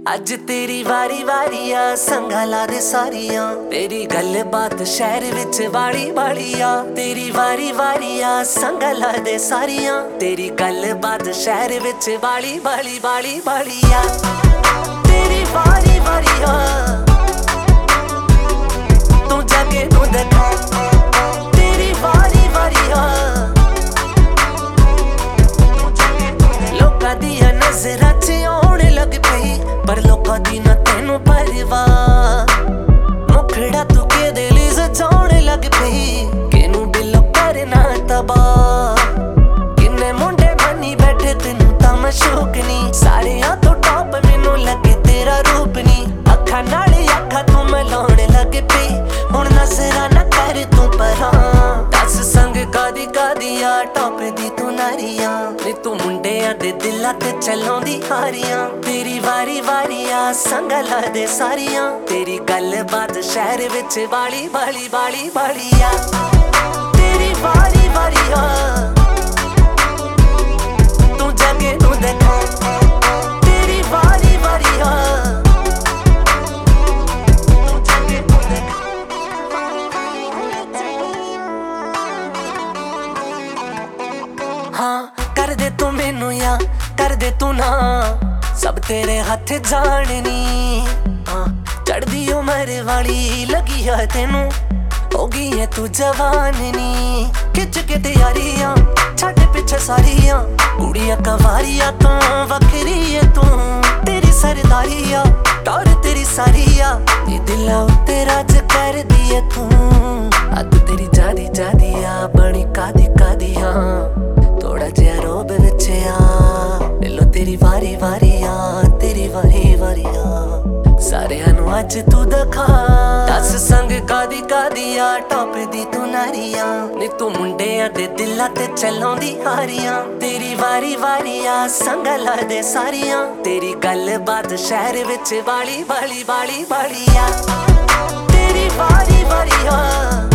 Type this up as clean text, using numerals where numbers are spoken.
ਅੱਜ ਤੇਰੀ ਵਾਰੀ ਵਾਰੀ ਆ ਸੰਗਾ ਲਾ ਦੇ ਸਾਰੀਆਂ ਤੇਰੀ ਗੱਲ ਬਾਤ ਸ਼ਹਿਰ ਵਿੱਚ ਵਾਲੀ ਵਾਲੀ ਆ ਤੇਰੀ ਵਾਰੀ ਵਾਰੀ ਆ ਸੰਗਾ ਲਾ ਦੇ ਸਾਰੀਆਂ ਤੇਰੀ ਗੱਲ ਬਾਤ ਸ਼ਹਿਰ ਵਿੱਚ ਵਾਲੀ ਵਾਲੀ ਵਾਲੀ ਵਾਲੀ ਆ ਤੇਰੀ ਵਾਰੀ ਵਾਰੀ ਆ ਤੂੰ ਜਾ ਕੇ ਨੂੰ ਦੇਖਾ ਤੇਰੀ ਵਾਰੀ ਵਾਰੀ ਆ ਲੋਕਾਂ ਦੀਆਂ ਨਜ਼ਰਾਂ 'ਚ ਆਉਣ ਲੱਗ ਪਈ ਪਰ ਲੋਕਾਂ ਦੀ ਨਾ ਤੈਨੂੰ ਪਰਵਾਹ ਮੁਖੜਾ ਤੂੰ ਕਿਹਦੇ ਲਈ ਸਜਾਉਣ ਲੱਗ ਪਈ ਕਿਨੂੰ ਬਿਲੋ ਕਰਨਾ ਤਬਾਹ ਕਿੰਨੇ ਮੁੰਡੇ ਬਣੀ ਬੈਠੇ ਤੈਨੂੰ ਤਾਂ ਮਸ਼ੂਕ ਨੀ ਸਾਰਿਆਂ ਤੋਂ ਟੌਪ ਮੈਨੂੰ ਲੱਗੇ ਤੇਰਾ ਰੂਪ ਨੀ ਅੱਖਾਂ ਨਾਲ ਅੱਖਾਂ ਤੂੰ ਮਿਲਾਉਣ ਲੱਗ ਪਈ ਹੁਣ ਨਜ਼ਰਾਂ ਨਾ ਕਰ ਤੂੰ ਪਰਾਂ ਦੱਸ ਸੰਗ ਕਾਦੀ ਕਾਦੀ ਆ ਟੌਪ ਦੀ ਤੂੰ ਨਾਰੀਆਂ ਨੀ ਤੂੰ ਮੁੰਡਿਆਂ ਦੇ ਦਿਲਾਂ ਤੇ ਚਲਾਉਂਦੀ ਹਾਰੀਆਂ ਤੇਰੀ ਵਾਰੀ ਵਾਰੀ ਆ ਸੰਗ ਲਾ ਦੇ ਸਾਰੀਆਂ ਤੇਰੀ ਗੱਲ ਬਾਤ ਸ਼ਹਿਰ ਵਿੱਚ ਵਾਲੀ ਵਾਲੀ ਵਾਲੀ ਵਾਲੀ ਆ ਤੇਰੀ ਵਾਰੀ ਵਾਰੀ ਆ ਤੂੰ ਜਗੇ ਨੂੰ ਦੇਖਾ ਤੇਰੀ ਵਾਰੀ ਵਾਰੀ ਆ हाँ कर दे तू मैनू या कर दे तू ना सब तेरे हथ जाननी हाँ चढ़दी उमर वाली लगी है तेनू हो गई है तू जवान नी खिच के तैयारियां छड़ पिछे सारियां कुड़ियां कवारियां तो वखरी है तू तेरी सरदारिया टौर तेरी सारिया ये दिला उत्ते राज कर दिए तू अद तेरी जादी जादिया बनी कादी कादिया थोड़ा जिहा रोब विच आ दिलों तेरी वारी वारी आ तेरी वारी वारी आ सारियां नू अज तू दिखा दस संग कादी कादी आ टॉप दी तू नारियां नी तू मुंडियां दे दिलां ते चलाउंदी हारियां तेरी वारी वारी आ संग ला दे सारियां तेरी गल बात शहर विच वाली वाली वाली वाली आ तेरी वारी वारी आ